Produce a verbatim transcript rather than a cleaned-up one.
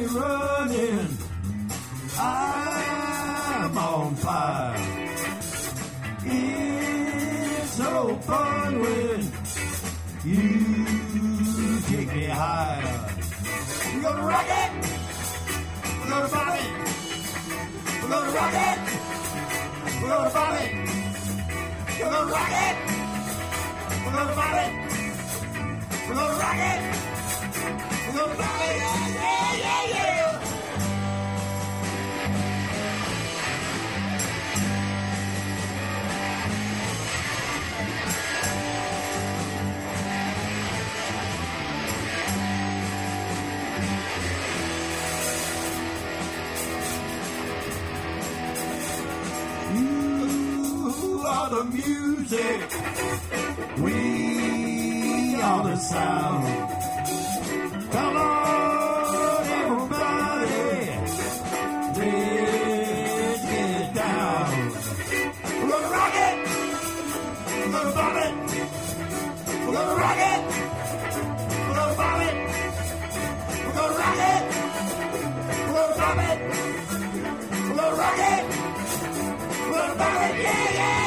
running. I'm on fire. It's so fun when you take me higher. We're gonna rock it. We're gonna bomb it. We're gonna rock it. We're gonna bomb it. We're gonna rock it. We're gonna bomb it. We're gonna rock it. We're gonna bomb it. Yeah, yeah, yeah. You are the music. We are the sound. Come on, everybody. Let's get down. We're gonna rock it. We're gonna bomb it. We're gonna rock it. We're gonna bomb it. We're gonna rock it. We're gonna bomb it. We're gonna rock it. We're gonna bomb it. Yeah, yeah.